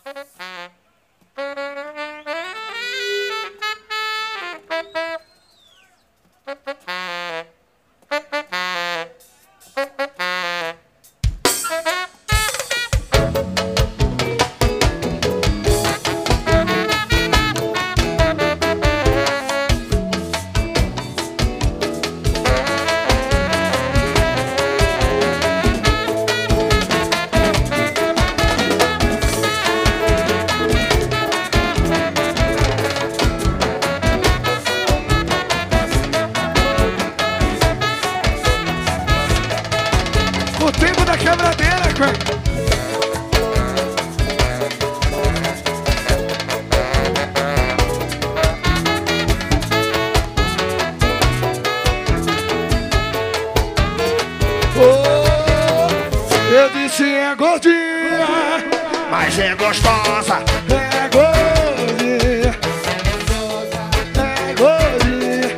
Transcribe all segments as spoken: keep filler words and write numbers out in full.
O tempo da quebradeira, cara. Oh, eu disse é gordinha, Mas é gostosa. é gordinha, é gordinha,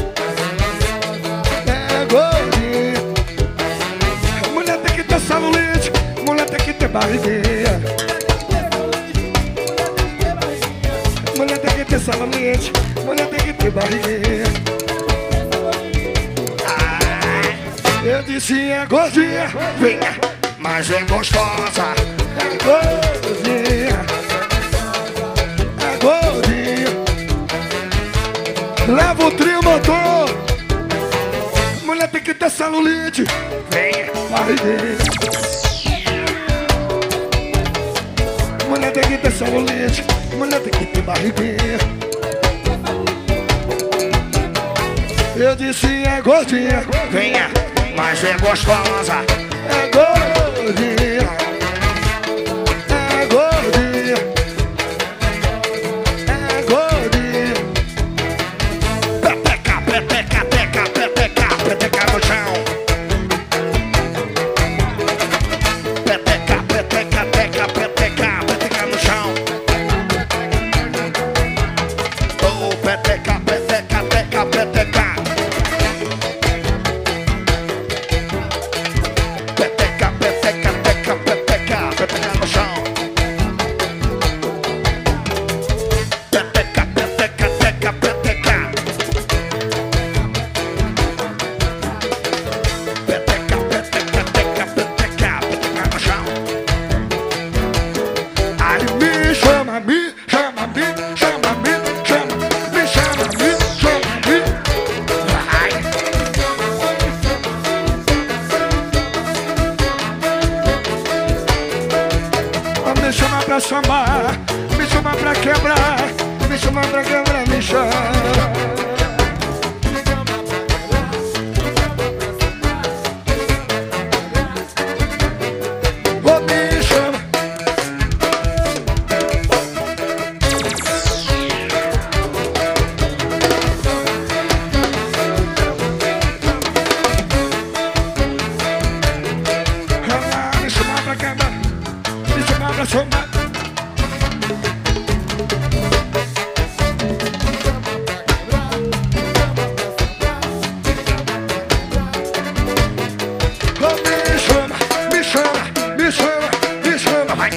é gordinha. Mulher tem que ter celulite, mulher tem que ter barriguinha. Mulher tem que ter celulite, mulher tem que ter barriguinha. Eu disse é gordinha, Venha, mas é gostosa. é gordinha, é gordinha. Leva o trio motor. Mulher tem que ter celulite, Venha, barriguinha. Mulher tem que ter celulite, mulher tem que ter barriguinha. Eu disse é gordinha, venha, mas é gostosa. é gordinha, é gordinha, é gordinha. Peteca, peteca, peteca, peteca, peteca no chão. Peteca, peteca, peteca, peteca, peteca no chão. Oh, peteca, peteca, peteca, peteca. Peteca, peteca, peteca, peteca, peteca no chão. Peteca, peteca, peteca, peteca. Peteca, peteca, peteca, peteca, peteca no chão. Aí me chama, me chama, me chama, me chama, me chama, me chama, me. Ai, Me chama pra chamar, me chama pra quebrar, me chama pra quebrar, me chama. Oh, me chama. Ah, me chama pra quebrar, me chama pra chamar. Oh, me chama, me chama, me chama, me chama. vai.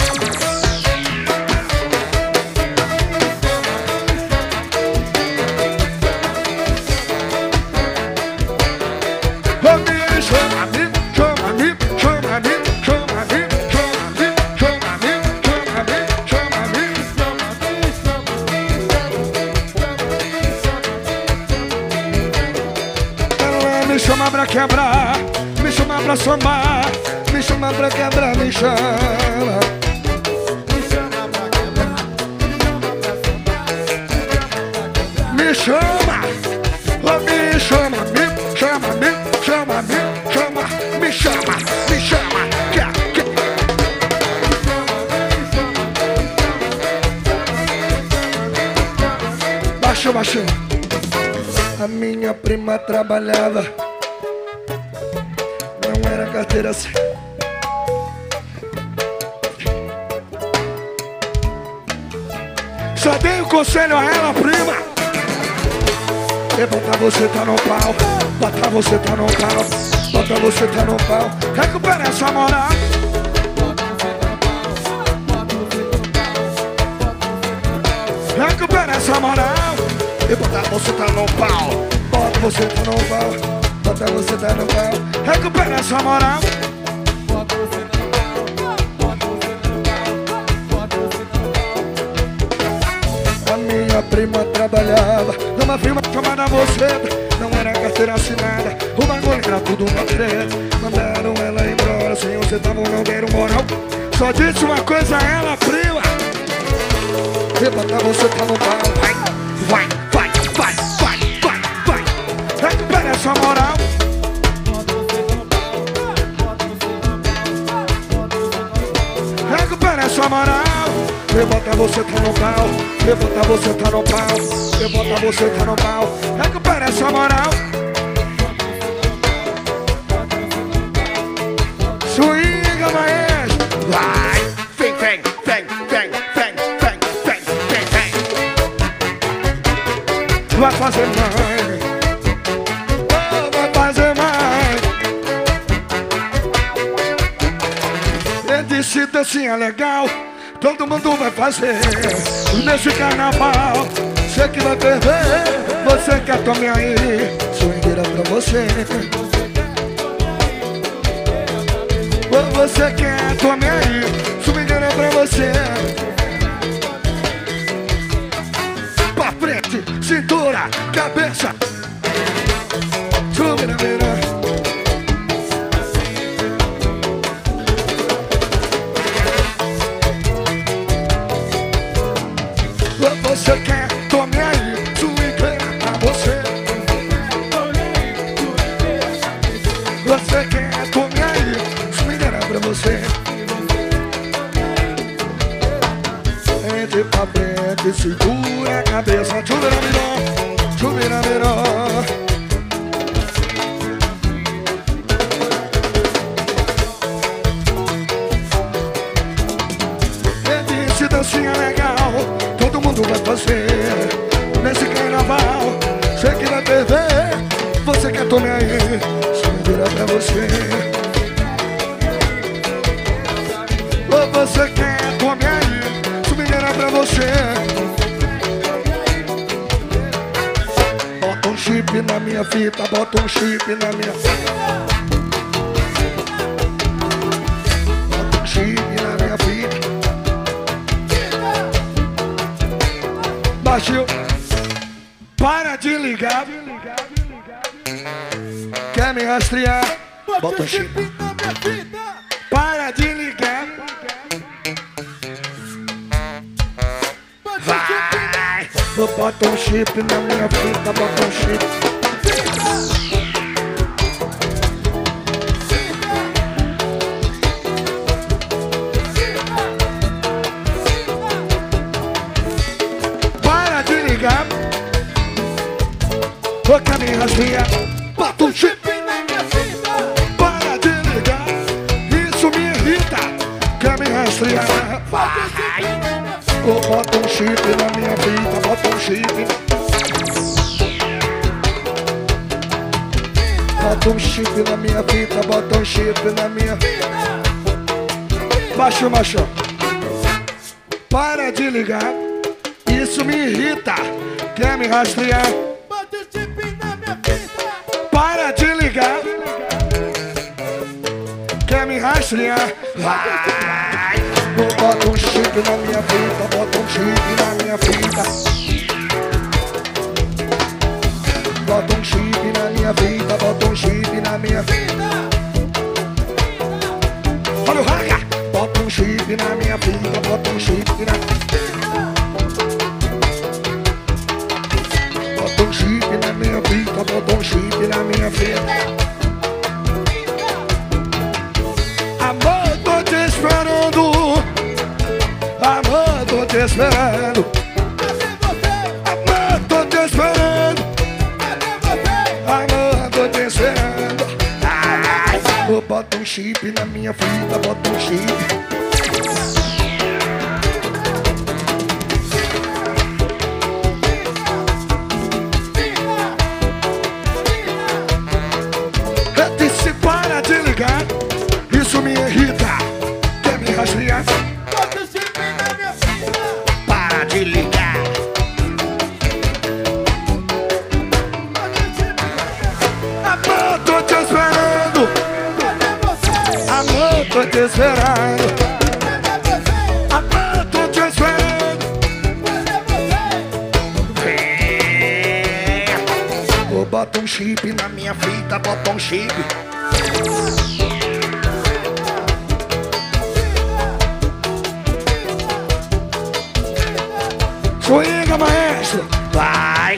Oh, me chama, me chama, me chama, me chama, me chama, me chama, me chama, me chama, me Ela me chama pra quebrar, me chama pra somar, me chama pra quebrar, me chama. Me chama, oh, me chama, me chama, me chama, me chama, me chama, me chama. Quer, quer. Baixou, baixou. A minha prima trabalhava, não era carteira assim. Só dei um conselho a ela, prima. E bota você tá no pau, bota você tá no pau, bota você tá no pau. Recupera essa moral. essa moral e botar você tá no pau. Bota você tá no pau, bota você tá no pau. Recupera essa moral. Bota você no pau, bota você no pau, bota você no pau. A minha prima trabalhava numa firma chamada Você. Não era carteira assinada, o bagulho era tudo uma treta. Mandaram ela embora, sem um centavo não deram moral. Só disse uma coisa a ela, prima: e botar você tá no pau. Vai, vai, vai, vai, vai, vai, vai. Recupera essa moral. Bota você no pau, bota você no pau, bota você no pau. Recupera essa moral. E bota você tá no pau. E bota você tá no pau. E bota você tá no pau. Recupera essa moral. Swinga, maestro. Vai, vem, vem, vem, vem, vem, vem, vem, vem, vem. Vai fazer mais. Oh, vai fazer mais. Ele disse dancinha legal, todo mundo vai fazer nesse carnaval. Você que vai perder, você quer tome aí. Swingueira pra você. Oh, você quer tome aí. Swingueira pra você. Pra frente, cintura, cabeça. Swingueira, vira. Você quer, tome aí, swingueira pra você. Você quer, tome aí, swingueira pra você. Entre pra frente, segura a cabeça. Chuvira, virou, chuvira, virou. Ele disse dancinha legal, todo mundo vai fazer nesse carnaval. Você que vai perder, você quer tome aí, swingueira pra você. Ou você quer tome aí, swingueira pra você. Bota um chip na minha fita, bota um chip na minha fita. Bota um chip na minha fita. Baixinho, para de ligar. Quer me rastrear? Bota um chip na minha vida. Para de ligar. Vai, Bota um chip na minha fita, bota um chip. Para de ligar. Vou quer me rastrear? Bota um chip. na minha vida. Para de ligar. Isso me irrita. Quer me rastrear? Vai. Oh, bota um chip na minha vida, bota um chip. Bota um chip na minha vida, bota um chip na minha vida. Baixo, baixo. Para de ligar, isso me irrita. Quer me rastrear? Bota o chip na minha vida. Para de ligar. Quer me rastrear? vai, Bota um chip na minha vida, bota um chip na minha vida. Bota um chip na minha vida, bota um chip na minha vida. Olha o raga! Bota um chip na minha vida, bota um chip na. Bota um chip na minha vida, bota um chip na minha vida. Amor, tô te esperando. Amor, tô te esperando. Amor, tô te esperando. Amor, tô te esperando. Ai, oh, bota um chip na minha vida, bota um chip. Eu disse para de ligar, isso me irrita. Quer me rastrear? Bota o chip na minha vida. para de ligar. esperando. Amor, tô te esperando. Vou botar um chip na minha fita, bota um chip. Swinga, maestro. Vai.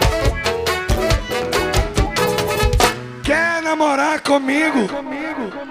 Quer namorar comigo? Comigo.